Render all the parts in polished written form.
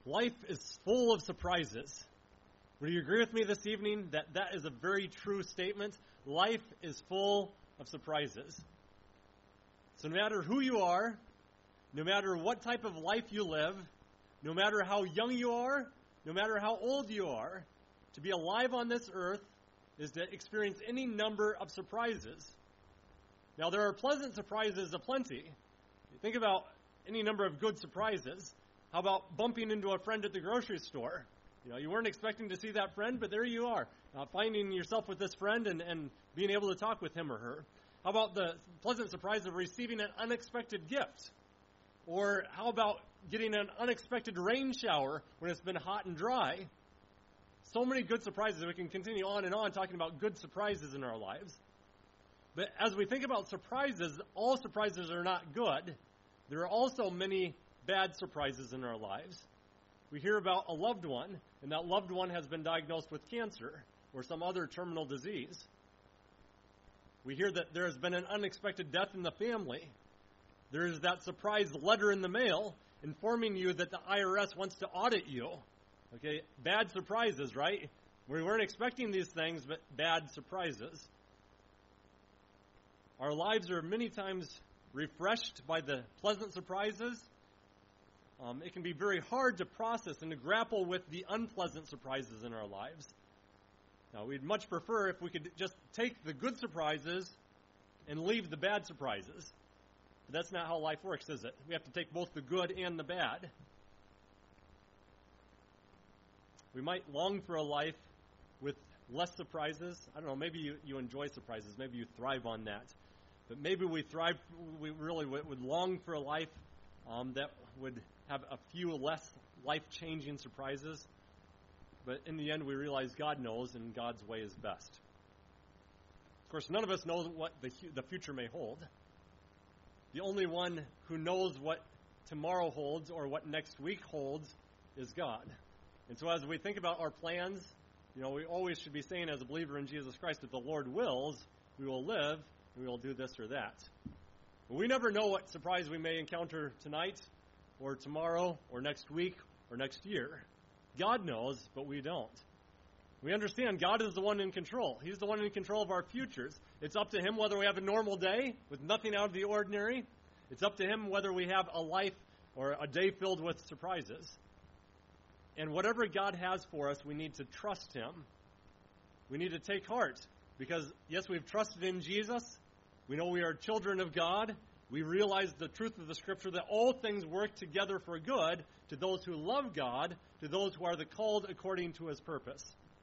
Life is full of surprises. Would you agree with me this evening that that is a very true statement? Life is full of surprises. So no matter who you are, no matter what type of life you live, no matter how young you are, no matter how old you are, to be alive on this earth is to experience any number of surprises. Now, there are pleasant surprises aplenty. Think about any number of good surprises. How about bumping into a friend at the grocery store? You weren't expecting to see that friend, but there you are, finding yourself with this friend and being able to talk with him or her. How about the pleasant surprise of receiving an unexpected gift? Or how about getting an unexpected rain shower when it's been hot and dry? So many good surprises. We can continue on and on talking about good surprises in our lives. But as we think about surprises, all surprises are not good. There are also many bad surprises in our lives. We hear about a loved one, and that loved one has been diagnosed with cancer or some other terminal disease. We hear that there has been an unexpected death in the family. There is that surprise letter in the mail informing you that the IRS wants to audit you. Okay, bad surprises, right? We weren't expecting these things, but bad surprises. Our lives are many times refreshed by the pleasant surprises. It can be very hard to process and to grapple with the unpleasant surprises in our lives. Now, we'd much prefer if we could just take the good surprises and leave the bad surprises. But that's not how life works, is it? We have to take both the good and the bad. We might long for a life with less surprises. I don't know, maybe you enjoy surprises. Maybe you thrive on that. But maybe we really would long for a life that would have a few less life-changing surprises. But in the end, we realize God knows, and God's way is best. Of course, none of us knows what the future may hold. The only one who knows what tomorrow holds or what next week holds is God. And so as we think about our plans, we always should be saying as a believer in Jesus Christ, if the Lord wills, we will live, and we will do this or that. But we never know what surprise we may encounter tonight, or tomorrow, or next week, or next year. God knows, but we don't. We understand God is the one in control. He's the one in control of our futures. It's up to Him whether we have a normal day with nothing out of the ordinary. It's up to Him whether we have a life or a day filled with surprises. And whatever God has for us, we need to trust Him. We need to take heart because, yes, we've trusted in Jesus. We know we are children of God. We realize the truth of the Scripture that all things work together for good to those who love God, to those who are the called according to His purpose.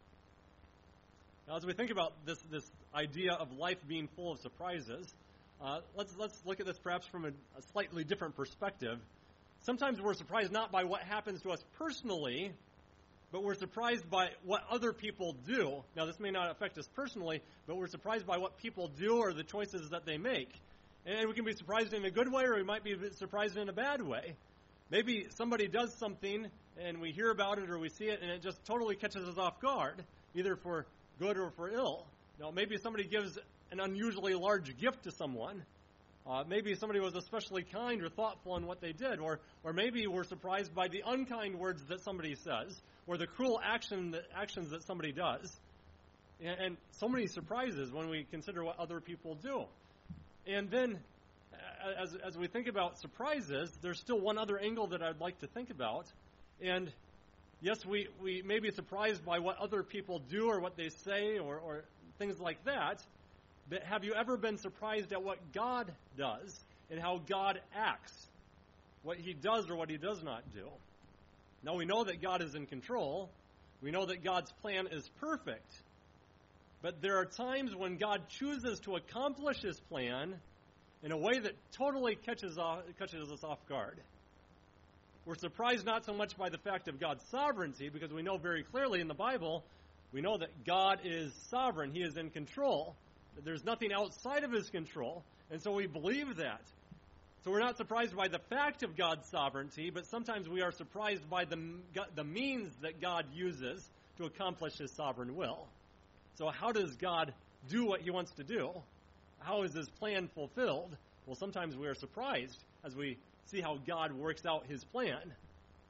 Now, as we think about this idea of life being full of surprises, let's look at this perhaps from a slightly different perspective. Sometimes we're surprised not by what happens to us personally, but we're surprised by what other people do. Now, this may not affect us personally, but we're surprised by what people do or the choices that they make. And we can be surprised in a good way, or we might be surprised in a bad way. Maybe somebody does something, and we hear about it or we see it, and it just totally catches us off guard, either for good or for ill. Now, maybe somebody gives an unusually large gift to someone. Maybe somebody was especially kind or thoughtful in what they did. Or maybe we're surprised by the unkind words that somebody says, or the cruel actions that somebody does. And so many surprises when we consider what other people do. And then, as we think about surprises, there's still one other angle that I'd like to think about. And yes, we may be surprised by what other people do or what they say or things like that. But have you ever been surprised at what God does and how God acts? What He does or what He does not do? Now, we know that God is in control. We know that God's plan is perfect. But there are times when God chooses to accomplish His plan in a way that totally catches us off guard. We're surprised not so much by the fact of God's sovereignty, because we know very clearly in the Bible, we know that God is sovereign. He is in control. There's nothing outside of His control. And so we believe that. So we're not surprised by the fact of God's sovereignty, but sometimes we are surprised by the means that God uses to accomplish His sovereign will. So how does God do what He wants to do? How is His plan fulfilled? Well, sometimes we are surprised as we see how God works out His plan.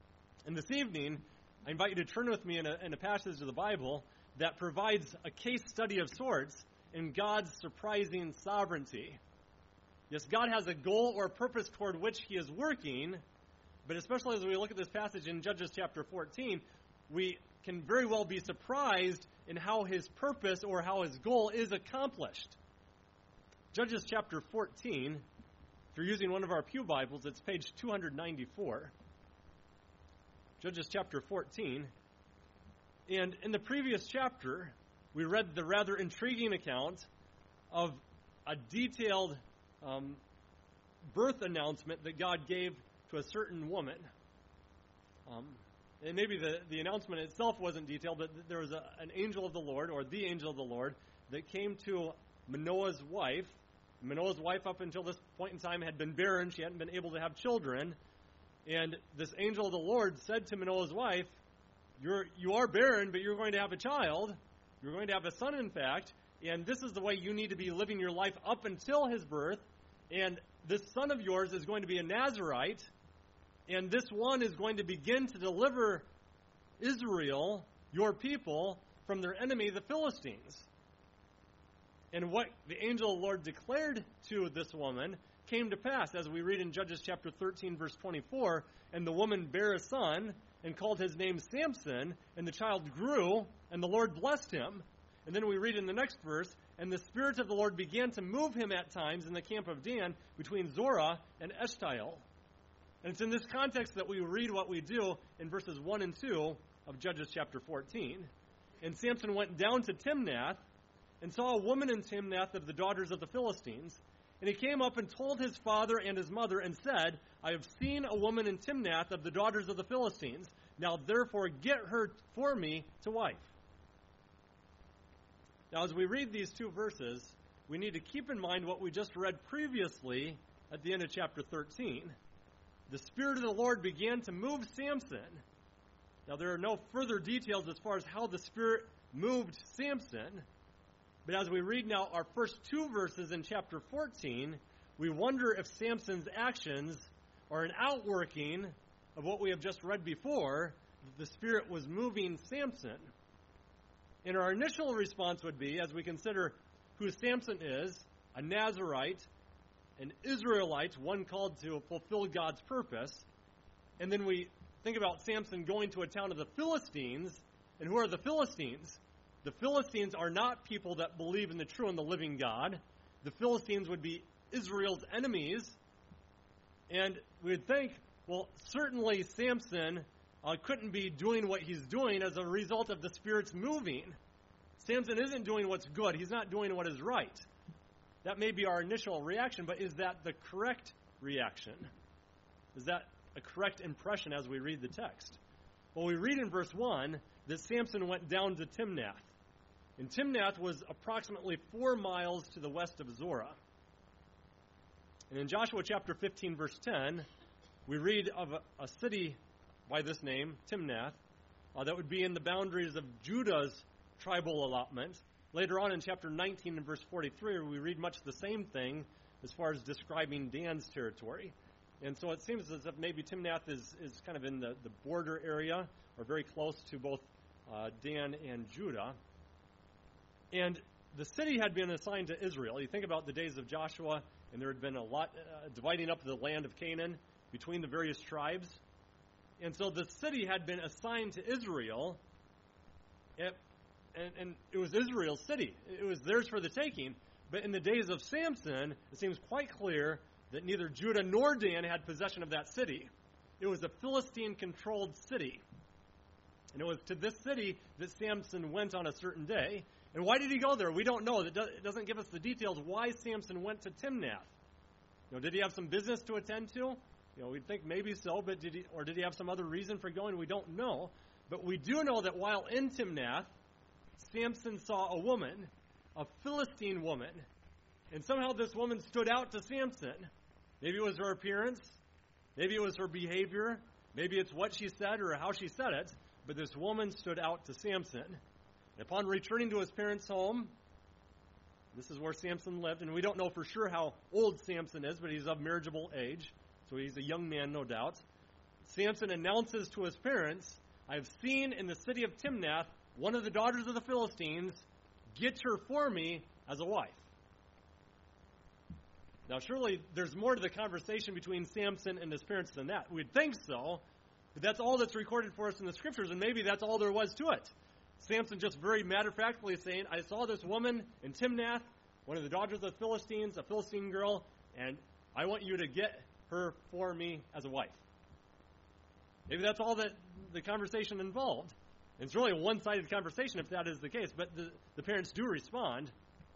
And this evening, I invite you to turn with me in a passage of the Bible that provides a case study of sorts in God's surprising sovereignty. Yes, God has a goal or a purpose toward which he is working, but especially as we look at this passage in Judges chapter 14, we can very well be surprised in how his purpose or how his goal is accomplished. Judges chapter 14, if you're using one of our pew Bibles, it's page 294. Judges chapter 14. And in the previous chapter, we read the rather intriguing account of a detailed birth announcement that God gave to a certain woman. And maybe the announcement itself wasn't detailed, but there was an angel of the Lord, or the angel of the Lord, that came to Manoah's wife. Manoah's wife, up until this point in time, had been barren. She hadn't been able to have children. And this angel of the Lord said to Manoah's wife, you are barren, but you're going to have a child. You're going to have a son, in fact. And this is the way you need to be living your life up until his birth. And this son of yours is going to be a Nazirite. And this one is going to begin to deliver Israel, your people, from their enemy, the Philistines. And what the angel of the Lord declared to this woman came to pass, as we read in Judges chapter 13, verse 24. And the woman bare a son and called his name Samson, and the child grew, and the Lord blessed him. And then we read in the next verse, and the Spirit of the Lord began to move him at times in the camp of Dan between Zorah and Eshtaol. And it's in this context that we read what we do in verses 1 and 2 of Judges chapter 14. And Samson went down to Timnath and saw a woman in Timnath of the daughters of the Philistines. And he came up and told his father and his mother and said, I have seen a woman in Timnath of the daughters of the Philistines. Now therefore get her for me to wife. Now as we read these two verses, we need to keep in mind what we just read previously at the end of chapter 13. The Spirit of the Lord began to move Samson. Now there are no further details as far as how the Spirit moved Samson. But as we read now our first two verses in chapter 14, we wonder if Samson's actions are an outworking of what we have just read before, that the Spirit was moving Samson. And our initial response would be, as we consider who Samson is, a Nazirite, an Israelite, one called to fulfill God's purpose, and then we think about Samson going to a town of the Philistines, and who are the Philistines? The Philistines are not people that believe in the true and the living God. The Philistines would be Israel's enemies. And we would think, well, certainly Samson couldn't be doing what he's doing as a result of the Spirit's moving. Samson isn't doing what's good. He's not doing what is right. That may be our initial reaction, but is that the correct reaction? Is that a correct impression as we read the text? Well, we read in verse 1 that Samson went down to Timnath. And Timnath was approximately 4 miles to the west of Zorah. And in Joshua chapter 15, verse 10, we read of a city by this name, Timnath, that would be in the boundaries of Judah's tribal allotment. Later on in chapter 19 and verse 43, we read much the same thing as far as describing Dan's territory. And so it seems as if maybe Timnath is kind of in the border area, or very close to both Dan and Judah. And the city had been assigned to Israel. You think about the days of Joshua, and there had been a lot dividing up the land of Canaan between the various tribes. And so the city had been assigned to Israel, and it was Israel's city. It was theirs for the taking. But in the days of Samson, it seems quite clear that neither Judah nor Dan had possession of that city. It was a Philistine-controlled city. And it was to this city that Samson went on a certain day. And why did he go there? We don't know. It doesn't give us the details why Samson went to Timnath. Did he have some business to attend to? We'd think maybe so, but did he have some other reason for going? We don't know. But we do know that while in Timnath, Samson saw a woman, a Philistine woman. And somehow this woman stood out to Samson. Maybe it was her appearance. Maybe it was her behavior. Maybe it's what she said or how she said it. But this woman stood out to Samson. And upon returning to his parents' home, this is where Samson lived, and we don't know for sure how old Samson is, but he's of marriageable age, so he's a young man, no doubt. Samson announces to his parents, I have seen in the city of Timnath one of the daughters of the Philistines. Get her for me as a wife. Now, surely there's more to the conversation between Samson and his parents than that. We'd think so, but that's all that's recorded for us in the Scriptures, and maybe that's all there was to it. Samson just very matter-of-factly saying, I saw this woman in Timnath, one of the daughters of the Philistines, a Philistine girl, and I want you to get her for me as a wife. Maybe that's all that the conversation involved. It's really a one-sided conversation if that is the case, but the parents do respond.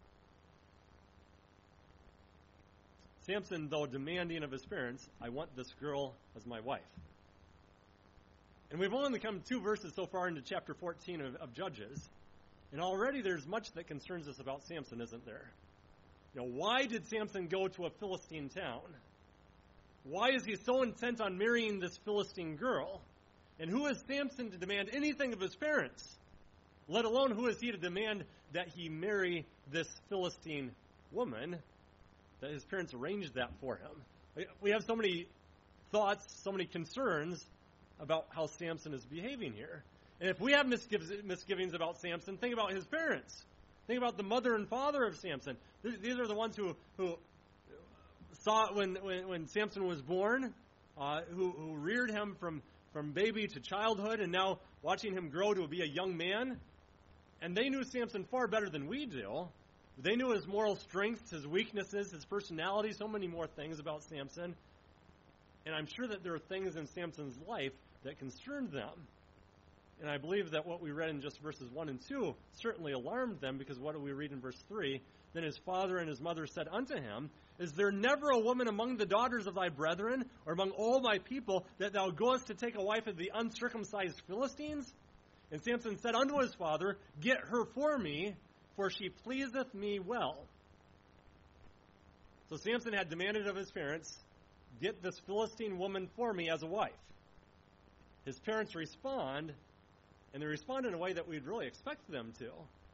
Samson, though demanding of his parents, I want this girl as my wife. And we've only come 2 verses so far into chapter 14 of Judges, and already there's much that concerns us about Samson, isn't there? Why did Samson go to a Philistine town? Why is he so intent on marrying this Philistine girl? And who is Samson to demand anything of his parents? Let alone who is he to demand that he marry this Philistine woman, that his parents arranged that for him? We have so many thoughts, so many concerns about how Samson is behaving here. And if we have misgivings about Samson, think about his parents. Think about the mother and father of Samson. These are the ones who saw when Samson was born, who reared him from baby to childhood, and now watching him grow to be a young man. And they knew Samson far better than we do. They knew his moral strengths, his weaknesses, his personality, so many more things about Samson. And I'm sure that there are things in Samson's life that concerned them. And I believe that what we read in just verses 1 and 2 certainly alarmed them, because what do we read in verse 3? Then his father and his mother said unto him, Is there never a woman among the daughters of thy brethren, or among all thy people, that thou goest to take a wife of the uncircumcised Philistines? And Samson said unto his father, Get her for me, for she pleaseth me well. So Samson had demanded of his parents, Get this Philistine woman for me as a wife. His parents respond, and they respond in a way that we'd really expect them to.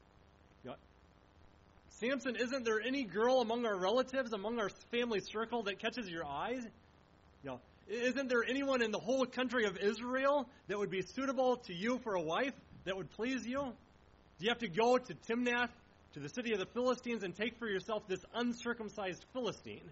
Samson, isn't there any girl among our relatives, among our family circle that catches your eyes? Isn't there anyone in the whole country of Israel that would be suitable to you for a wife, that would please you? Do you have to go to Timnath, to the city of the Philistines, and take for yourself this uncircumcised Philistine?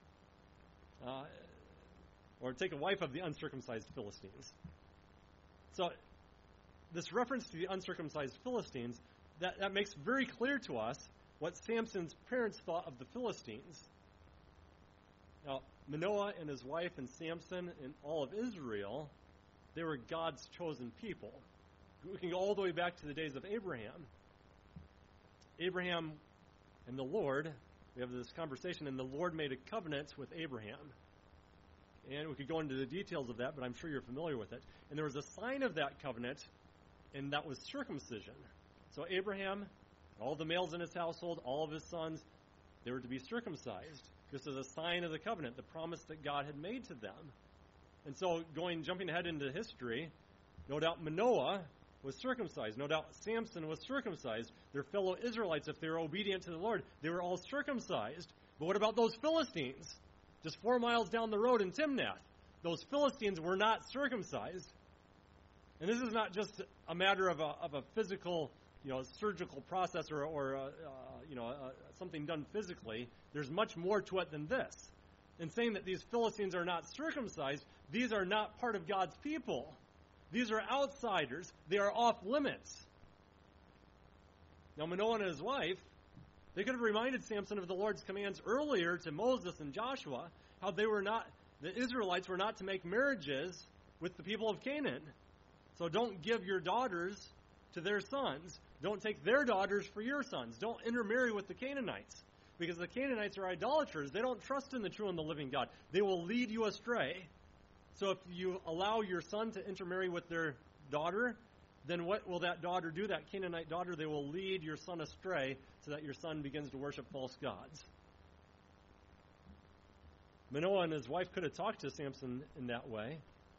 Or take a wife of the uncircumcised Philistines? So, this reference to the uncircumcised Philistines, that makes very clear to us what Samson's parents thought of the Philistines. Now, Manoah and his wife and Samson and all of Israel, they were God's chosen people. We can go all the way back to the days of Abraham. Abraham and the Lord, we have this conversation, and the Lord made a covenant with Abraham. And we could go into the details of that, but I'm sure you're familiar with it. And there was a sign of that covenant, and that was circumcision. So Abraham, all the males in his household, all of his sons, they were to be circumcised. This is a sign of the covenant, the promise that God had made to them. And so jumping ahead into history, no doubt Manoah was circumcised. No doubt Samson was circumcised. Their fellow Israelites, if they were obedient to the Lord, they were all circumcised. But what about those Philistines? Just 4 miles down the road in Timnath. Those Philistines were not circumcised. And this is not just a matter of a physical, surgical process or something done physically. There's much more to it than this. In saying that these Philistines are not circumcised, these are not part of God's people. These are outsiders. They are off limits. Now, Manoah and his wife, they could have reminded Samson of the Lord's commands earlier to Moses and Joshua, how the Israelites were not to make marriages with the people of Canaan. So don't give your daughters to their sons. Don't take their daughters for your sons. Don't intermarry with the Canaanites, because the Canaanites are idolaters. They don't trust in the true and the living God. They will lead you astray. So if you allow your son to intermarry with their daughter, then what will that daughter do, that Canaanite daughter? They will lead your son astray so that your son begins to worship false gods. Manoah and his wife could have talked to Samson in that way.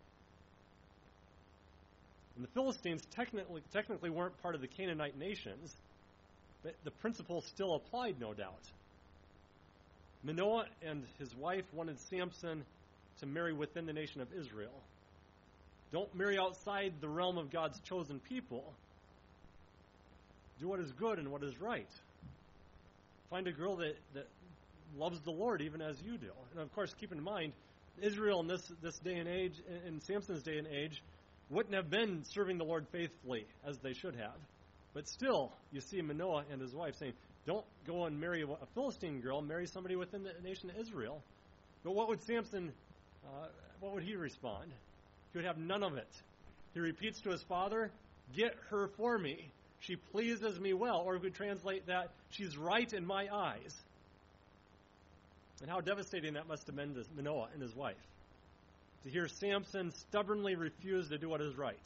And the Philistines technically weren't part of the Canaanite nations, but the principle still applied, no doubt. Manoah and his wife wanted Samson to marry within the nation of Israel. Don't marry outside the realm of God's chosen people. Do what is good and what is right. Find a girl that loves the Lord even as you do. And of course, keep in mind, Israel in this day and age, in Samson's day and age, wouldn't have been serving the Lord faithfully as they should have. But still, you see Manoah and his wife saying, don't go and marry a Philistine girl, marry somebody within the nation of Israel. But what would Samson, what would he respond? He would have none of it. He repeats to his father, get her for me. She pleases me well. Or we could translate that, she's right in my eyes. And how devastating that must have been to Manoah and his wife, to hear Samson stubbornly refuse to do what is right.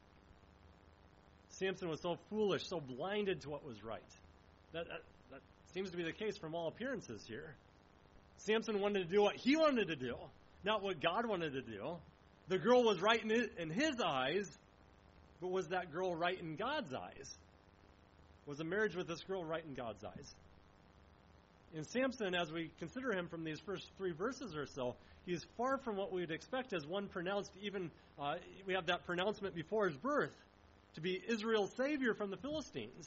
Samson was so foolish, so blinded to what was right. That seems to be the case from all appearances here. Samson wanted to do what he wanted to do, not what God wanted to do. The girl was right in his eyes, but was that girl right in God's eyes? Was a marriage with this girl right in God's eyes? In Samson, as we consider him from these first 3 verses or so, he is far from what we'd expect as one pronounced, even we have that pronouncement before his birth, to be Israel's savior from the Philistines.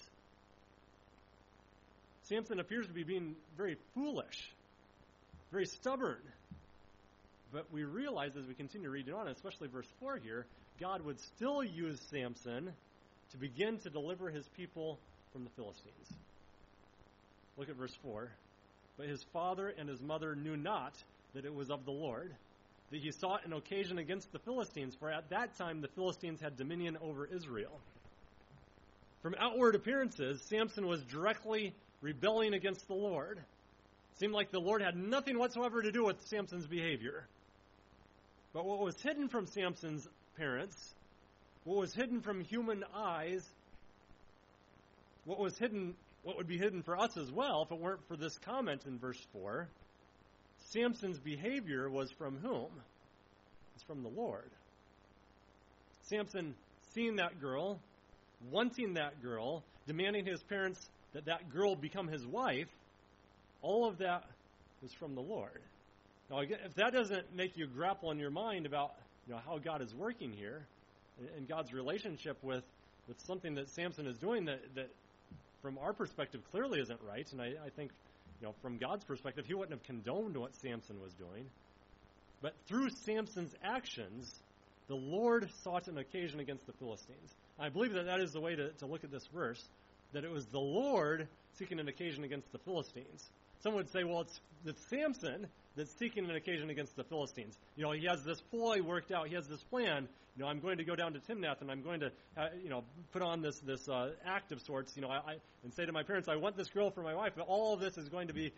Samson appears to be being very foolish, very stubborn. But we realize as we continue reading on, especially verse 4 here, God would still use Samson to begin to deliver his people from the Philistines. Look at verse 4. But his father and his mother knew not that it was of the Lord, that he sought an occasion against the Philistines, for at that time the Philistines had dominion over Israel. From outward appearances, Samson was directly rebelling against the Lord. It seemed like the Lord had nothing whatsoever to do with Samson's behavior. But what was hidden from Samson's parents, what was hidden from human eyes, what would be hidden for us as well, if it weren't for this comment in verse 4, Samson's behavior was from whom? It's from the Lord. Samson seeing that girl, wanting that girl, demanding his parents that girl become his wife, all of that was from the Lord. Now, again, if that doesn't make you grapple in your mind about how God is working here and God's relationship with something that Samson is doing that from our perspective clearly isn't right, and I think from God's perspective he wouldn't have condoned what Samson was doing. But through Samson's actions, the Lord sought an occasion against the Philistines. I believe that is the way to look at this verse, that it was the Lord seeking an occasion against the Philistines. Some would say, well, it's Samson that's seeking an occasion against the Philistines. He has this ploy worked out. He has this plan. I'm going to go down to Timnath and I'm going to, put on this act of sorts. And say to my parents, I want this girl for my wife. But all of this is going to be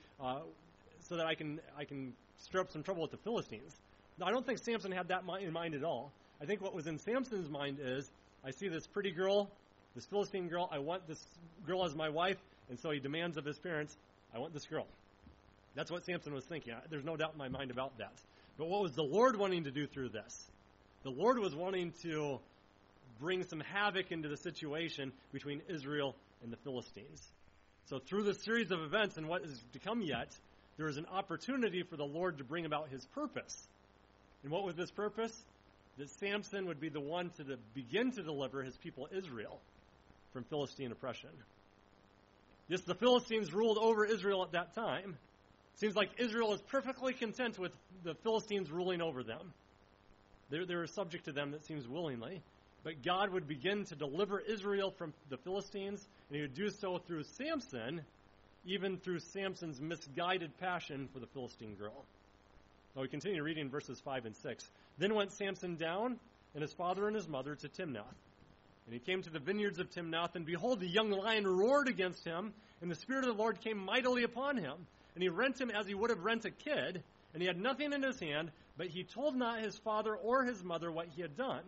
so that I can stir up some trouble with the Philistines. Now, I don't think Samson had that in mind at all. I think what was in Samson's mind is, I see this pretty girl, this Philistine girl. I want this girl as my wife. And so he demands of his parents, I want this girl. That's what Samson was thinking. There's no doubt in my mind about that. But what was the Lord wanting to do through this? The Lord was wanting to bring some havoc into the situation between Israel and the Philistines. So through this series of events and what is to come yet, there is an opportunity for the Lord to bring about his purpose. And what was this purpose? That Samson would be the one to begin to deliver his people Israel from Philistine oppression. Yes, the Philistines ruled over Israel at that time. Seems like Israel is perfectly content with the Philistines ruling over them. They're subject to them, that seems willingly. But God would begin to deliver Israel from the Philistines, and he would do so through Samson, even through Samson's misguided passion for the Philistine girl. Now we continue reading verses 5 and 6. Then went Samson down, and his father and his mother, to Timnath. And he came to the vineyards of Timnath, and behold, the young lion roared against him, and the Spirit of the Lord came mightily upon him. And he rent him as he would have rent a kid, and he had nothing in his hand, but he told not his father or his mother what he had done.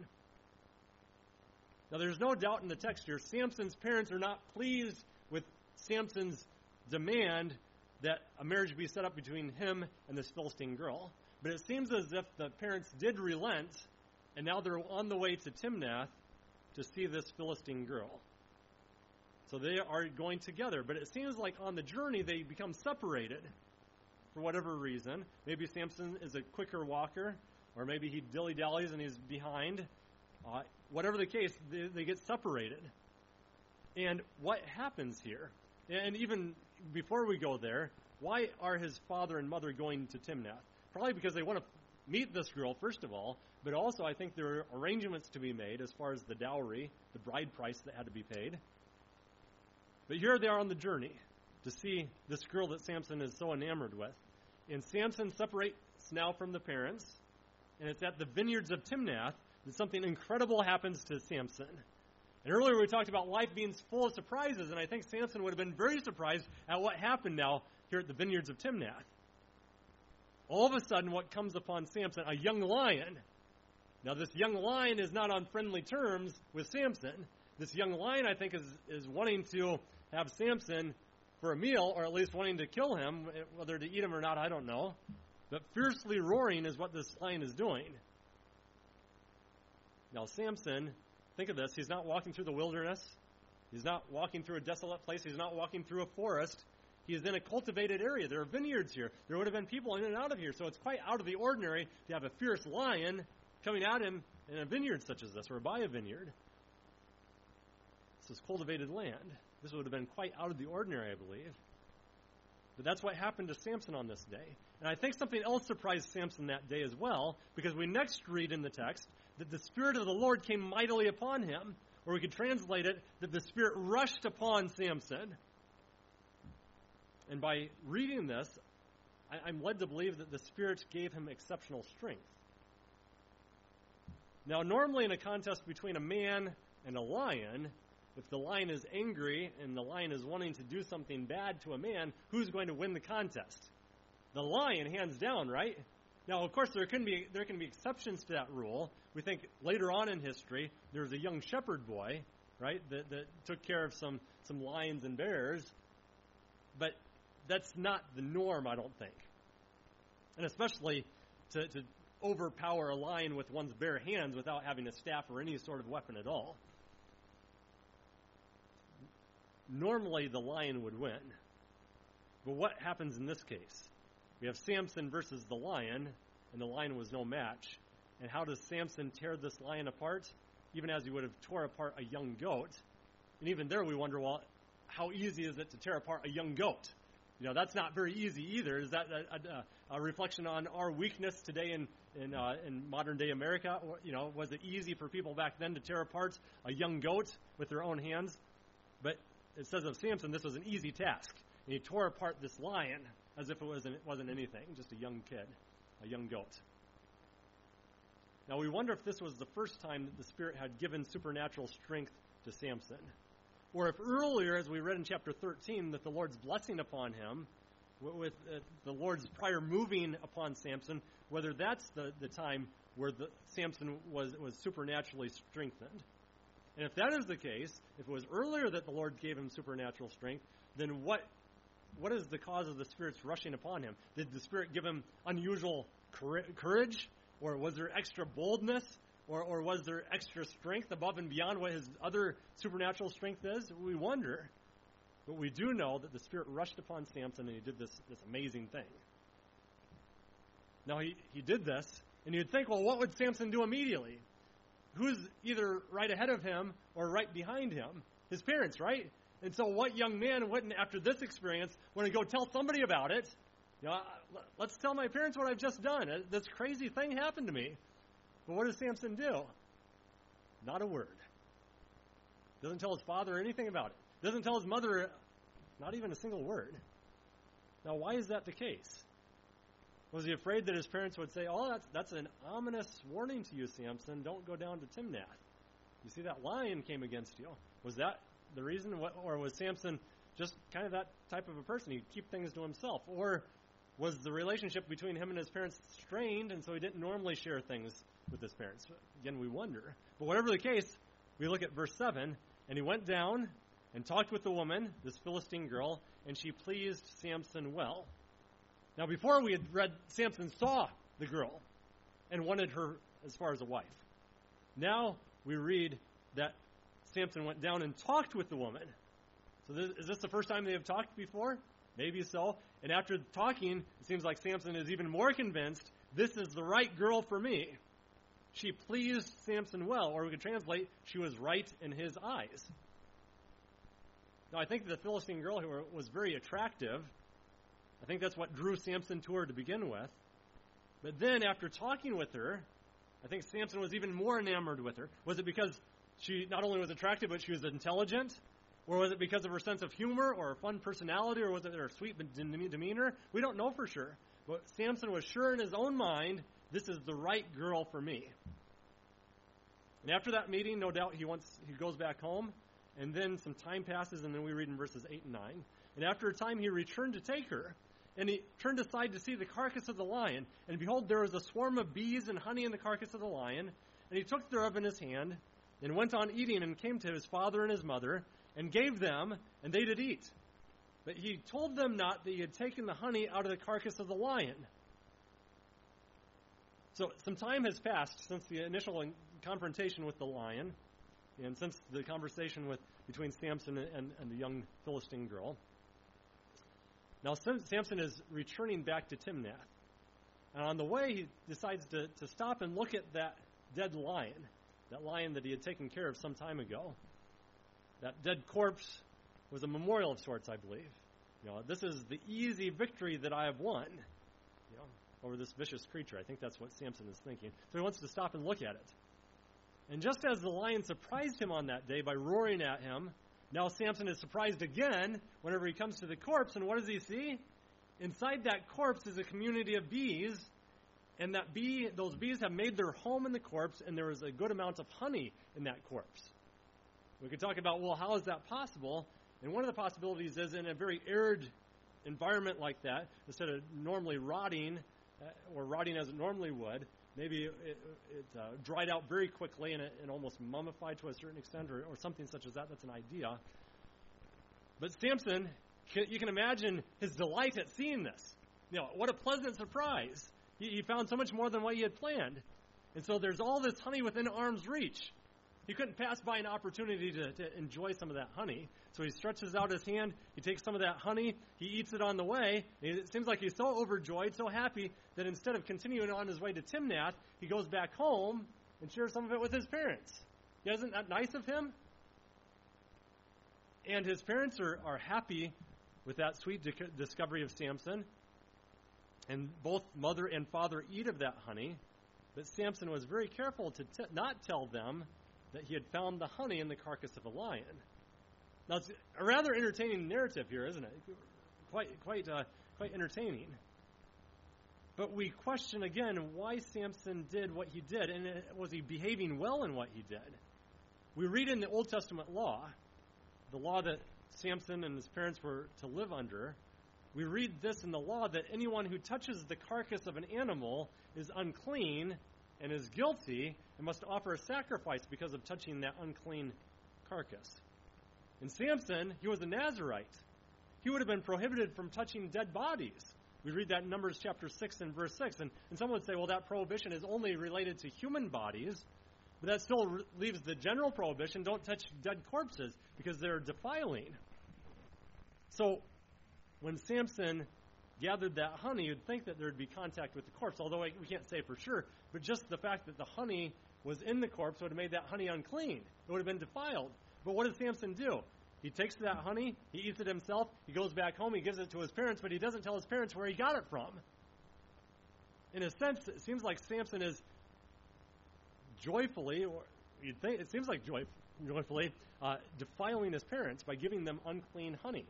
Now there's no doubt in the text here, Samson's parents are not pleased with Samson's demand that a marriage be set up between him and this Philistine girl. But it seems as if the parents did relent, and now they're on the way to Timnath to see this Philistine girl. So they are going together. But it seems like on the journey they become separated for whatever reason. Maybe Samson is a quicker walker, or maybe he dilly-dallies and he's behind. Whatever the case, they get separated. And what happens here? And even before we go there, why are his father and mother going to Timnath? Probably because they want to meet this girl, first of all, but also I think there are arrangements to be made as far as the dowry, the bride price that had to be paid. But here they are on the journey to see this girl that Samson is so enamored with. And Samson separates now from the parents, and it's at the vineyards of Timnath that something incredible happens to Samson. And earlier we talked about life being full of surprises, and I think Samson would have been very surprised at what happened now here at the vineyards of Timnath. All of a sudden, what comes upon Samson? A young lion. Now, this young lion is not on friendly terms with Samson. This young lion, I think, is wanting to have Samson for a meal, or at least wanting to kill him. Whether to eat him or not, I don't know. But fiercely roaring is what this lion is doing. Now, Samson, think of this. He's not walking through the wilderness. He's not walking through a desolate place. He's not walking through a forest. He is in a cultivated area. There are vineyards here. There would have been people in and out of here. So it's quite out of the ordinary to have a fierce lion coming at him in a vineyard such as this, or by a vineyard. This is cultivated land. This would have been quite out of the ordinary, I believe. But that's what happened to Samson on this day. And I think something else surprised Samson that day as well, because we next read in the text that the Spirit of the Lord came mightily upon him, or we could translate it, that the Spirit rushed upon Samson. And by reading this, I'm led to believe that the Spirit gave him exceptional strength. Now, normally in a contest between a man and a lion, if the lion is angry and the lion is wanting to do something bad to a man, who's going to win the contest? The lion, hands down, right? Now, of course, there can be exceptions to that rule. We think later on in history, there was a young shepherd boy, right, that took care of some lions and bears. But that's not the norm, I don't think. And especially to overpower a lion with one's bare hands without having a staff or any sort of weapon at all. Normally, the lion would win. But what happens in this case? We have Samson versus the lion, and the lion was no match. And how does Samson tear this lion apart? Even as he would have tore apart a young goat. And even there we wonder, well, how easy is it to tear apart a young goat? You know, that's not very easy either. Is that a reflection on our weakness today in modern-day America? Or, you know, was it easy for people back then to tear apart a young goat with their own hands? But it says of Samson, this was an easy task. And he tore apart this lion as if it wasn't anything, just a young kid, a young goat. Now, we wonder if this was the first time that the Spirit had given supernatural strength to Samson. Or if earlier, as we read in chapter 13, that the Lord's blessing upon him, with the Lord's prior moving upon Samson, whether that's the time where Samson was supernaturally strengthened. And if that is the case, if it was earlier that the Lord gave him supernatural strength, then what is the cause of the Spirit's rushing upon him? Did the Spirit give him unusual courage? Or was there extra boldness? Or was there extra strength above and beyond what his other supernatural strength is? We wonder. But we do know that the Spirit rushed upon Samson and he did this amazing thing. Now, he did this, and you'd think, well, what would Samson do immediately? Who's either right ahead of him or right behind him? His parents, right? And so what young man wouldn't, after this experience, want to go tell somebody about it? You know, let's tell my parents what I've just done. This crazy thing happened to me. But what does Samson do? Not a word. Doesn't tell his father anything about it. Doesn't tell his mother not even a single word. Now, why is that the case? Was he afraid that his parents would say, oh, that's an ominous warning to you, Samson. Don't go down to Timnath. You see, that lion came against you. Was that the reason? Or was Samson just kind of that type of a person? He'd keep things to himself. Or was the relationship between him and his parents strained, and so he didn't normally share things with his parents? Again, we wonder. But whatever the case, we look at verse 7, and he went down and talked with the woman, this Philistine girl, and she pleased Samson well. Now, before we had read, Samson saw the girl and wanted her as far as a wife. Now we read that Samson went down and talked with the woman. So is this the first time they have talked before? Maybe so. And after talking, it seems like Samson is even more convinced, this is the right girl for me. she pleased Samson well, or we could translate, she was right in his eyes. Now, I think the Philistine girl who was very attractive. I think that's what drew Samson to her to begin with. But then, after talking with her, I think Samson was even more enamored with her. Was it because she not only was attractive, but she was intelligent? Or was it because of her sense of humor or her fun personality? Or was it her sweet demeanor? We don't know for sure. But Samson was sure in his own mind, this is the right girl for me. And after that meeting, no doubt he goes back home. And then some time passes, and then we read in verses 8 and 9. And after a time, he returned to take her. And he turned aside to see the carcass of the lion. And behold, there was a swarm of bees and honey in the carcass of the lion. And he took thereof in his hand, and went on eating, and came to his father and his mother, and gave them, and they did eat. But he told them not that he had taken the honey out of the carcass of the lion. So some time has passed since the initial confrontation with the lion, and since the conversation between Samson and the young Philistine girl. Now Samson is returning back to Timnath. And on the way, he decides to stop and look at that dead lion, that lion that he had taken care of some time ago. That dead corpse was a memorial of sorts, I believe. This is the easy victory that I have won, over this vicious creature. I think that's what Samson is thinking. So he wants to stop and look at it. And just as the lion surprised him on that day by roaring at him, now Samson is surprised again whenever he comes to the corpse. And what does he see? Inside that corpse is a community of bees. And those bees have made their home in the corpse, and there is a good amount of honey in that corpse. We could talk about, well, how is that possible? And one of the possibilities is in a very arid environment like that, instead of normally rotting, or rotting as it normally would, maybe it dried out very quickly and almost mummified to a certain extent, or something such as that. That's an idea. But Samson, you can imagine his delight at seeing this. What a pleasant surprise. He found so much more than what he had planned. And so there's all this honey within arm's reach. He couldn't pass by an opportunity to enjoy some of that honey. So he stretches out his hand, he takes some of that honey, he eats it on the way. It seems like he's so overjoyed, so happy, that instead of continuing on his way to Timnath, he goes back home and shares some of it with his parents. Isn't that nice of him? And his parents are happy with that sweet discovery of Samson. And both mother and father eat of that honey. But Samson was very careful to not tell them that he had found the honey in the carcass of a lion. Now, it's a rather entertaining narrative here, isn't it? Quite entertaining. But we question again why Samson did what he did, and was he behaving well in what he did? We read in the Old Testament law, the law that Samson and his parents were to live under. We read this in the law that anyone who touches the carcass of an animal is unclean and is guilty and must offer a sacrifice because of touching that unclean carcass. And Samson, he was a Nazirite. He would have been prohibited from touching dead bodies. We read that in Numbers chapter 6 and verse 6. And some would say, well, that prohibition is only related to human bodies. But that still leaves the general prohibition, don't touch dead corpses because they're defiling. So when Samson gathered that honey, you'd think that there would be contact with the corpse, although we can't say for sure. But just the fact that the honey was in the corpse would have made that honey unclean. It would have been defiled. But what does Samson do? He takes that honey, he eats it himself, he goes back home, he gives it to his parents, but he doesn't tell his parents where he got it from. In a sense, it seems like Samson is joyfully, or you'd think it seems like joyfully, defiling his parents by giving them unclean honey.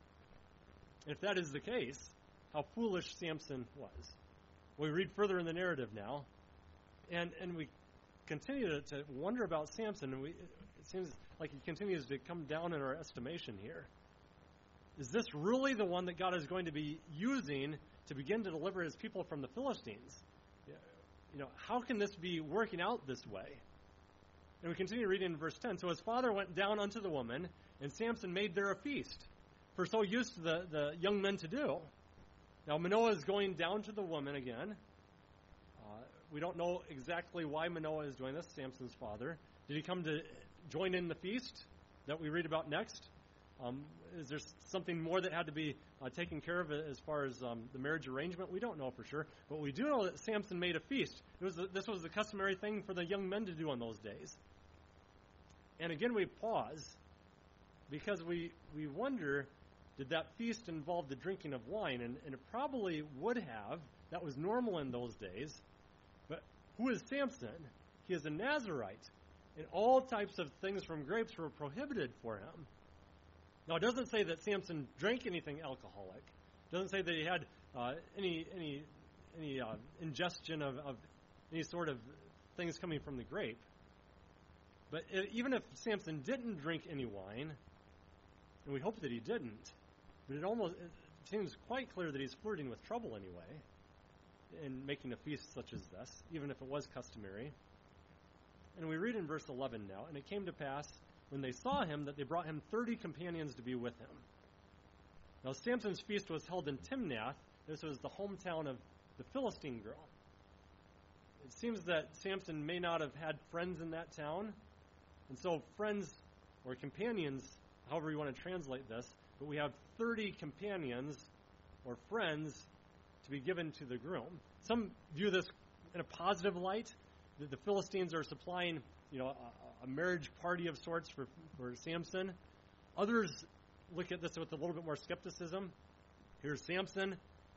If that is the case, how foolish Samson was. We read further in the narrative now, and we continue to wonder about Samson, and it seems like he continues to come down in our estimation here. Is this really the one that God is going to be using to begin to deliver his people from the Philistines? How can this be working out this way? And we continue reading in verse 10. So his father went down unto the woman, and Samson made there a feast, for so used the young men to do. Now Manoah is going down to the woman again. We don't know exactly why Manoah is doing this, Samson's father. Did he come to join in the feast that we read about next? Is there something more that had to be taken care of as far as the marriage arrangement? We don't know for sure. But we do know that Samson made a feast. This was the customary thing for the young men to do on those days. And again, we pause because we wonder, did that feast involve the drinking of wine? And it probably would have. That was normal in those days. But who is Samson? He is a Nazirite. And all types of things from grapes were prohibited for him. Now, it doesn't say that Samson drank anything alcoholic. It doesn't say that he had any ingestion of any sort of things coming from the grape. But even if Samson didn't drink any wine, and we hope that he didn't, but it seems quite clear that he's flirting with trouble anyway in making a feast such as this, even if it was customary. And we read in verse 11 now, and it came to pass when they saw him that they brought him 30 companions to be with him. Now Samson's feast was held in Timnath. This was the hometown of the Philistine girl. It seems that Samson may not have had friends in that town. And so friends or companions, however you want to translate this, but we have 30 companions or friends to be given to the groom. Some view this in a positive light. The Philistines are supplying, a marriage party of sorts for Samson. Others look at this with a little bit more skepticism. Here's Samson,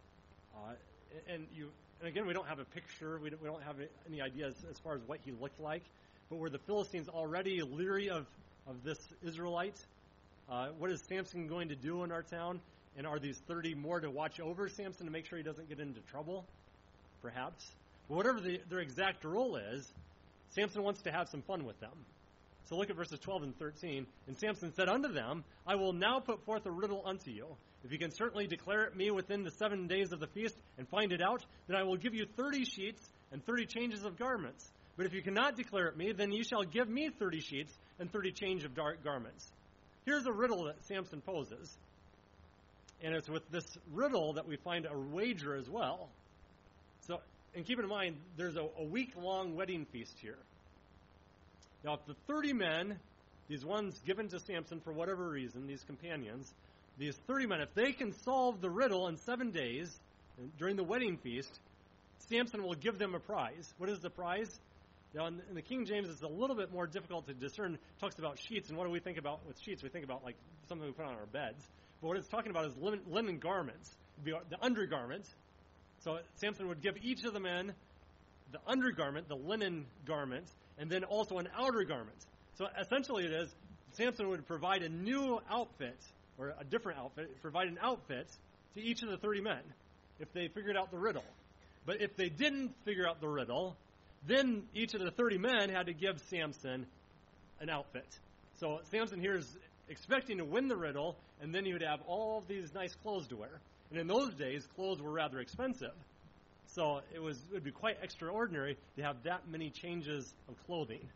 and again, we don't have a picture. We don't have any ideas as far as what he looked like. But were the Philistines already leery of this Israelite? What is Samson going to do in our town? And are these 30 more to watch over Samson to make sure he doesn't get into trouble? Perhaps. But whatever their exact role is, Samson wants to have some fun with them. So look at verses 12 and 13. And Samson said unto them, I will now put forth a riddle unto you. If you can certainly declare it me within the 7 days of the feast and find it out, then I will give you 30 sheets and 30 changes of garments. But if you cannot declare it me, then ye shall give me 30 sheets and 30 change of garments. Here's a riddle that Samson poses. And it's with this riddle that we find a wager as well. So, and keep in mind, there's a week-long wedding feast here. Now, if the 30 men, these ones given to Samson for whatever reason, these companions, these 30 men, if they can solve the riddle in 7 days during the wedding feast, Samson will give them a prize. What is the prize? Now, in the King James, it's a little bit more difficult to discern. It talks about sheets, and what do we think about with sheets? We think about like something we put on our beds. But what it's talking about is linen garments, the undergarment. So Samson would give each of the men the undergarment, the linen garment, and then also an outer garment. So essentially it is, Samson would provide a new outfit, or a different outfit, provide an outfit to each of the 30 men if they figured out the riddle. But if they didn't figure out the riddle, then each of the 30 men had to give Samson an outfit. So Samson here is expecting to win the riddle, and then he would have all of these nice clothes to wear. And in those days, clothes were rather expensive. So it would be quite extraordinary to have that many changes of clothing.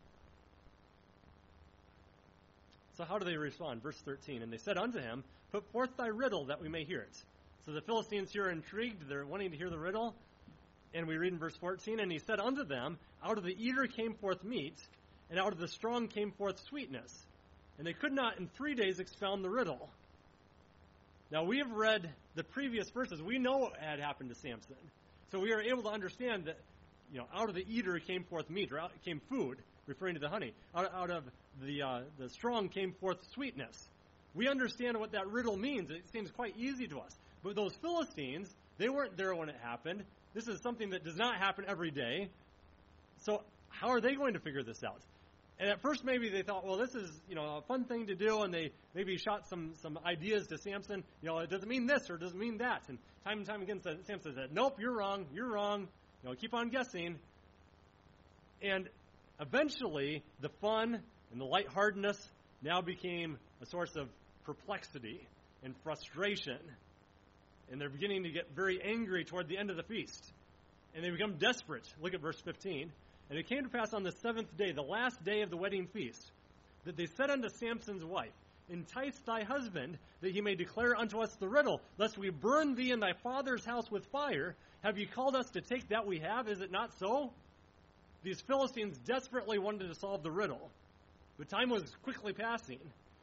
So how do they respond? Verse 13, and they said unto him, put forth thy riddle that we may hear it. So the Philistines here are intrigued. They're wanting to hear the riddle. And we read in verse 14, and he said unto them, out of the eater came forth meat, and out of the strong came forth sweetness. And they could not in 3 days expound the riddle. Now we have read the previous verses. We know what had happened to Samson. So we are able to understand that, out of the eater came forth meat, or out came food, referring to the honey. Out of the strong came forth sweetness. We understand what that riddle means. It seems quite easy to us. But those Philistines, they weren't there when it happened. This is something that does not happen every day. So how are they going to figure this out? And at first maybe they thought, well, this is, a fun thing to do, and they maybe shot some ideas to Samson. It doesn't mean this or it doesn't mean that. And time again, Samson said, nope, you're wrong. Keep on guessing. And eventually, the fun and the lightheartedness now became a source of perplexity and frustration. And they're beginning to get very angry toward the end of the feast. And they become desperate. Look at verse 15. And it came to pass on the 7th day, the last day of the wedding feast, that they said unto Samson's wife, entice thy husband, that he may declare unto us the riddle, lest we burn thee and thy father's house with fire. Have ye called us to take that we have? Is it not so? These Philistines desperately wanted to solve the riddle. But time was quickly passing.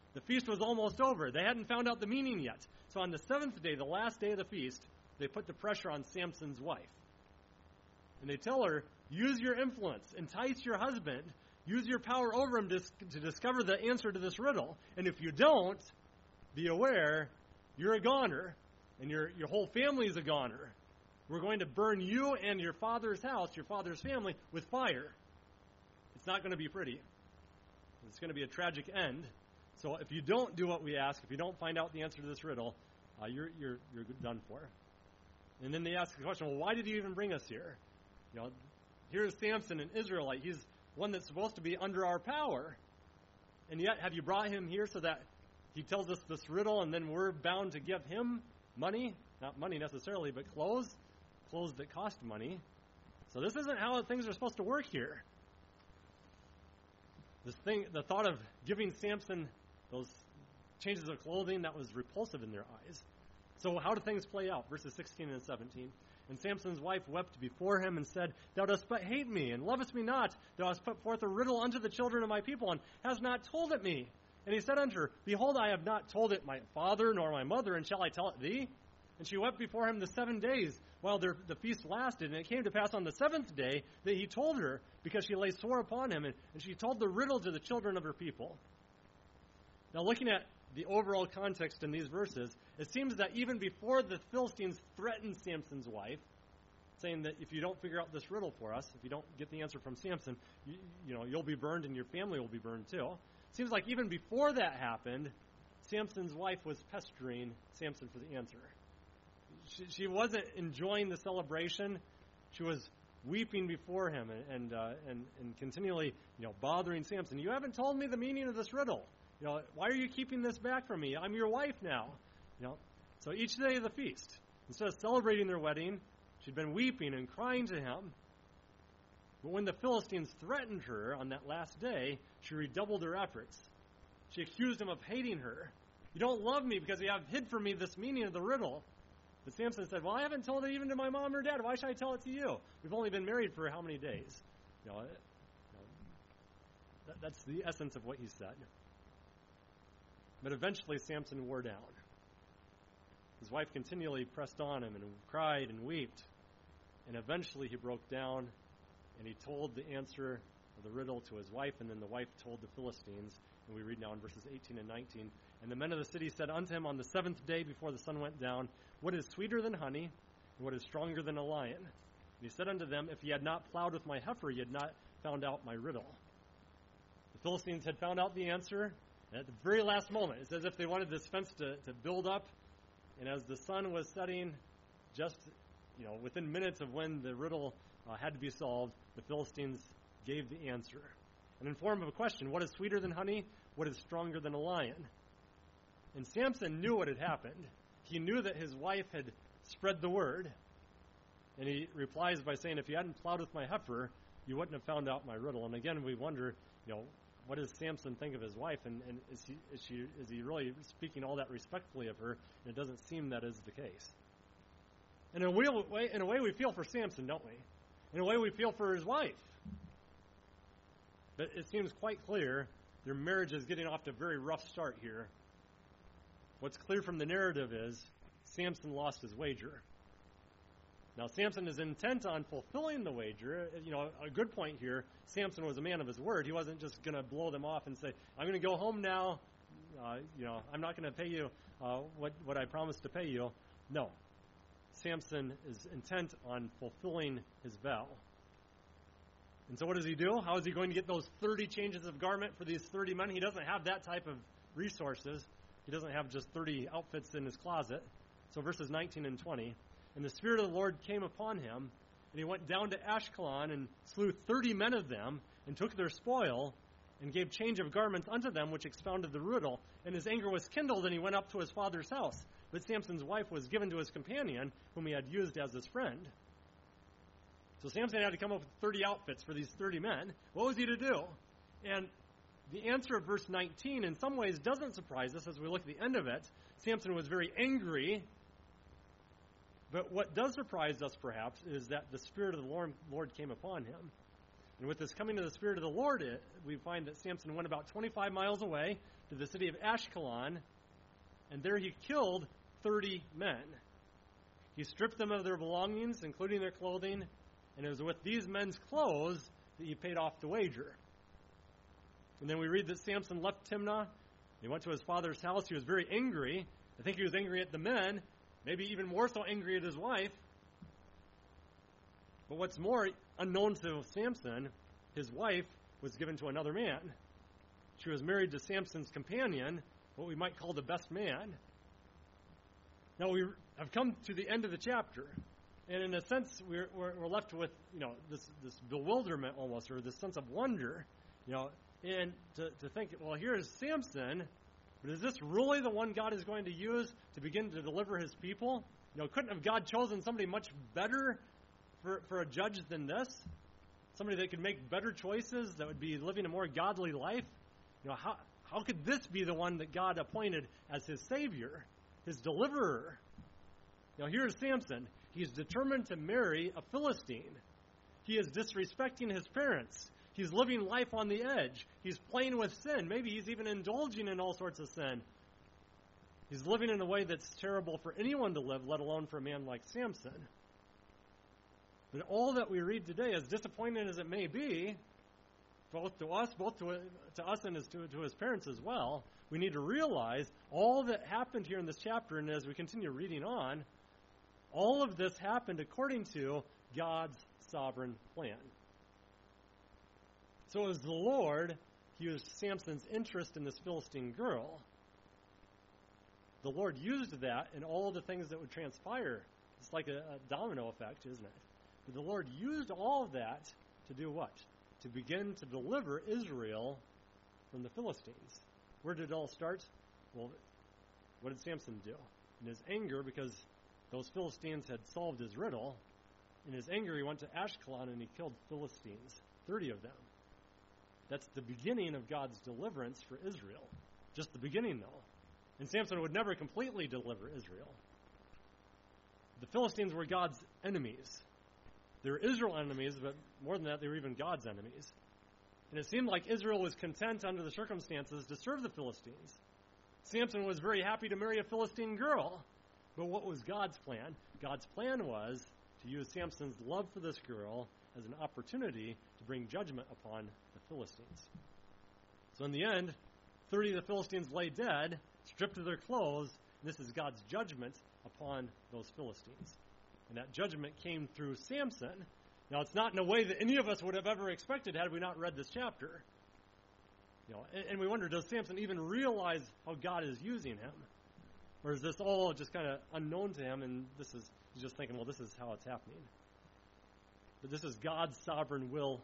The feast was almost over. They hadn't found out the meaning yet. So on the seventh day, the last day of the feast, they put the pressure on Samson's wife. And they tell her, use your influence, entice your husband, use your power over him to discover the answer to this riddle. And if you don't, be aware, you're a goner, and your whole family is a goner. We're going to burn you and your father's house, your father's family, with fire. It's not going to be pretty. It's going to be a tragic end. So if you don't do what we ask, if you don't find out the answer to this riddle, you're done for. And then they ask the question, well, why did you even bring us here? Here's Samson, an Israelite. He's one that's supposed to be under our power. And yet, have you brought him here so that he tells us this riddle and then we're bound to give him money? Not money necessarily, but clothes that cost money. So this isn't how things are supposed to work here. The thought of giving Samson those changes of clothing, that was repulsive in their eyes. So how do things play out? Verses 16 and 17. And Samson's wife wept before him and said, Thou dost but hate me, and lovest me not. Thou hast put forth a riddle unto the children of my people, and hast not told it me. And he said unto her, Behold, I have not told it my father nor my mother, and shall I tell it thee? And she wept before him the 7 days while the feast lasted. And it came to pass on the seventh day that he told her, because she lay sore upon him, and she told the riddle to the children of her people. Now, looking at the overall context in these verses, it seems that even before the Philistines threatened Samson's wife, saying that if you don't figure out this riddle for us, if you don't get the answer from Samson, you'll be burned and your family will be burned too. It seems like even before that happened, Samson's wife was pestering Samson for the answer. She wasn't enjoying the celebration. She was weeping before him and continually bothering Samson. You haven't told me the meaning of this riddle. Why are you keeping this back from me? I'm your wife now. So each day of the feast, instead of celebrating their wedding, she'd been weeping and crying to him. But when the Philistines threatened her on that last day, she redoubled her efforts. She accused him of hating her. You don't love me because you have hid from me this meaning of the riddle. But Samson said, well, I haven't told it even to my mom or dad. Why should I tell it to you? We've only been married for how many days? That's the essence of what he said. But eventually Samson wore down. His wife continually pressed on him and cried and wept. And eventually he broke down and he told the answer of the riddle to his wife, and then the wife told the Philistines. And we read now in verses 18 and 19. And the men of the city said unto him on the seventh day before the sun went down, What is sweeter than honey, and what is stronger than a lion? And he said unto them, If ye had not plowed with my heifer, ye had not found out my riddle. The Philistines had found out the answer, and at the very last moment, it's as if they wanted this fence to build up. And as the sun was setting, just within minutes of when the riddle had to be solved, the Philistines gave the answer. And in form of a question, what is sweeter than honey? What is stronger than a lion? And Samson knew what had happened. He knew that his wife had spread the word. And he replies by saying, if you hadn't plowed with my heifer, you wouldn't have found out my riddle. And again, we wonder, what does Samson think of his wife? And is he really speaking all that respectfully of her? And it doesn't seem that is the case. And in a way, we feel for Samson, don't we? In a way, we feel for his wife. But it seems quite clear their marriage is getting off to a very rough start here. What's clear from the narrative is Samson lost his wager. Now, Samson is intent on fulfilling the wager. A good point here, Samson was a man of his word. He wasn't just going to blow them off and say, I'm going to go home now. I'm not going to pay you what I promised to pay you. No. Samson is intent on fulfilling his vow. And so what does he do? How is he going to get those 30 changes of garment for these 30 men? He doesn't have that type of resources. He doesn't have just 30 outfits in his closet. So verses 19 and 20. And the Spirit of the Lord came upon him, and he went down to Ashkelon and slew 30 men of them, and took their spoil, and gave change of garments unto them, which expounded the riddle. And his anger was kindled, and he went up to his father's house. But Samson's wife was given to his companion, whom he had used as his friend. So Samson had to come up with 30 outfits for these 30 men. What was he to do? And the answer of verse 19 in some ways doesn't surprise us as we look at the end of it. Samson was very angry. But what does surprise us perhaps is that the Spirit of the Lord came upon him. And with this coming of the Spirit of the Lord, we find that Samson went about 25 miles away to the city of Ashkelon, and there he killed 30 men. He stripped them of their belongings, including their clothing, and it was with these men's clothes that he paid off the wager. And then we read that Samson left Timnah. He went to his father's house. He was very angry. I think he was angry at the men, maybe even more so angry at his wife. But what's more, unknown to Samson, his wife was given to another man. She was married to Samson's companion, what we might call the best man. Now we have come to the end of the chapter, and in a sense, we're left with this bewilderment almost, or this sense of wonder, and to think, well, here is Samson, but is this really the one God is going to use to begin to deliver His people? Couldn't have God chosen somebody much better for a judge than this? Somebody that could make better choices, that would be living a more godly life? How could this be the one that God appointed as His Savior, His deliverer? Here's Samson. He's determined to marry a Philistine. He is disrespecting his parents. He's living life on the edge. He's playing with sin. Maybe he's even indulging in all sorts of sin. He's living in a way that's terrible for anyone to live, let alone for a man like Samson. But all that we read today, as disappointing as it may be, both to us and to his parents as well, we need to realize all that happened here in this chapter, and as we continue reading on, all of this happened according to God's sovereign plan. So as the Lord used Samson's interest in this Philistine girl, the Lord used that in all the things that would transpire. It's like a domino effect, isn't it? But the Lord used all of that to do what? To begin to deliver Israel from the Philistines. Where did it all start? Well, what did Samson do? In his anger, because those Philistines had solved his riddle, in his anger he went to Ashkelon and he killed Philistines, 30 of them. That's the beginning of God's deliverance for Israel. Just the beginning, though. And Samson would never completely deliver Israel. The Philistines were God's enemies. They were Israel's enemies, but more than that, they were even God's enemies. And it seemed like Israel was content under the circumstances to serve the Philistines. Samson was very happy to marry a Philistine girl. But what was God's plan? God's plan was to use Samson's love for this girl as an opportunity to bring judgment upon the Philistines. So in the end, 30 of the Philistines lay dead, stripped of their clothes. And this is God's judgment upon those Philistines. And that judgment came through Samson. Now, it's not in a way that any of us would have ever expected had we not read this chapter. And we wonder, does Samson even realize how God is using him? Or is this all just kind of unknown to him, and he's just thinking, well, this is how it's happening. But this is God's sovereign will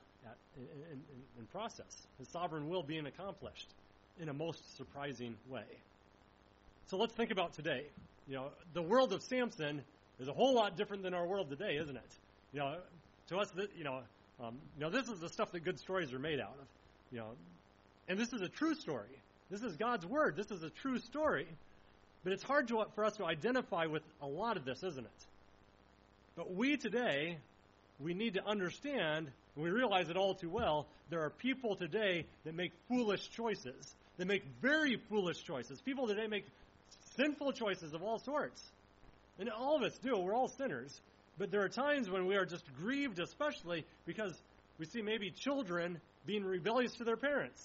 in process. His sovereign will being accomplished in a most surprising way. So let's think about today. The world of Samson is a whole lot different than our world today, isn't it? To us, this is the stuff that good stories are made out of. And this is a true story. This is God's word. This is a true story. But it's hard for us to identify with a lot of this, isn't it? But we today, we need to understand, and we realize it all too well, there are people today that make foolish choices. They make very foolish choices. People today make sinful choices of all sorts. And all of us do. We're all sinners. But there are times when we are just grieved, especially because we see maybe children being rebellious to their parents,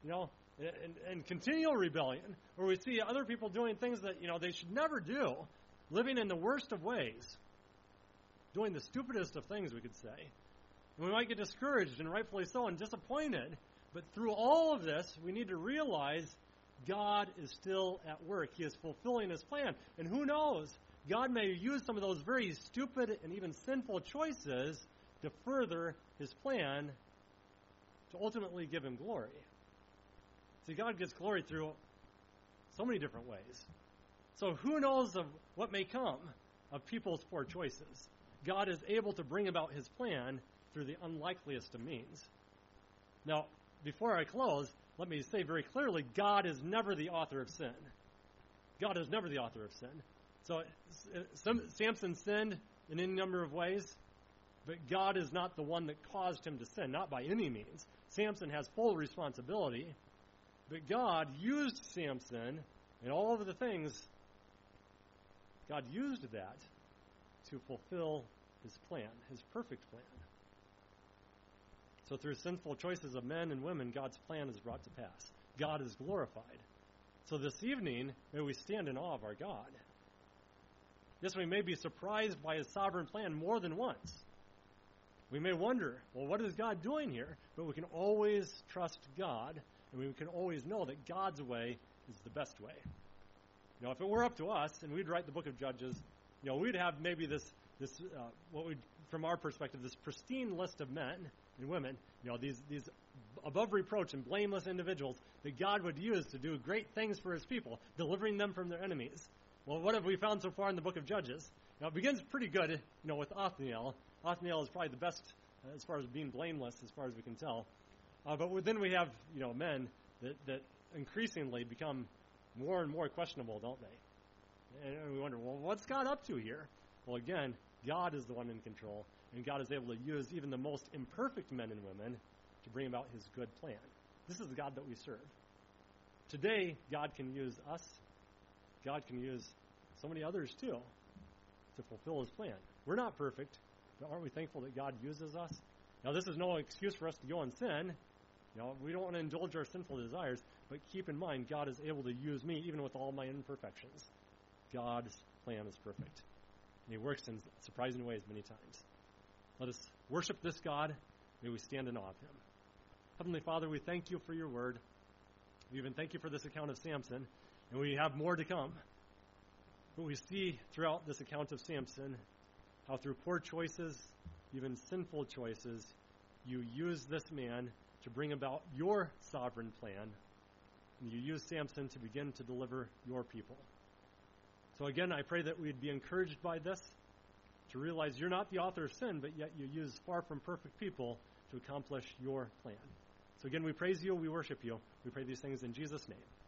and continual rebellion. Or we see other people doing things that, they should never do, living in the worst of ways, doing the stupidest of things, we could say. And we might get discouraged, and rightfully so, and disappointed. But through all of this, we need to realize God is still at work. He is fulfilling His plan. And who knows? God may use some of those very stupid and even sinful choices to further His plan to ultimately give Him glory. See, God gets glory through so many different ways. So who knows of what may come of people's poor choices? God is able to bring about His plan through the unlikeliest of means. Now, before I close, let me say very clearly, God is never the author of sin. God is never the author of sin. So Samson sinned in any number of ways. But God is not the one that caused him to sin, not by any means. Samson has full responsibility, but God used Samson and all of the things, God used that to fulfill his plan, his perfect plan. So through sinful choices of men and women, God's plan is brought to pass. God is glorified. So this evening, may we stand in awe of our God. Yes, we may be surprised by his sovereign plan more than once. We may wonder, well, what is God doing here? But we can always trust God, and we can always know that God's way is the best way. You know, if it were up to us, and we'd write the book of Judges, you know, we'd have maybe this what we, from our perspective, this pristine list of men and women, you know, these above reproach and blameless individuals that God would use to do great things for his people, delivering them from their enemies. Well, what have we found so far in the book of Judges? Now, it begins pretty good, you know, with Othniel. Othniel is probably the best as far as being blameless, as far as we can tell. But then we have, you know, men that increasingly become more and more questionable, don't they? And we wonder, well, what's God up to here? Well, again, God is the one in control, and God is able to use even the most imperfect men and women to bring about his good plan. This is the God that we serve. Today, God can use us. God can use so many others, too, to fulfill his plan. We're not perfect, but aren't we thankful that God uses us? Now, this is no excuse for us to go and sin. You know, we don't want to indulge our sinful desires, but keep in mind, God is able to use me even with all my imperfections. God's plan is perfect, and he works in surprising ways many times. Let us worship this God. May we stand in awe of him. Heavenly Father, we thank you for your word. We even thank you for this account of Samson, and we have more to come. But we see throughout this account of Samson how through poor choices, even sinful choices, you use this man to bring about your sovereign plan, and you use Samson to begin to deliver your people. So again, I pray that we'd be encouraged by this, to realize you're not the author of sin, but yet you use far from perfect people to accomplish your plan. So again, we praise you, we worship you. We pray these things in Jesus' name.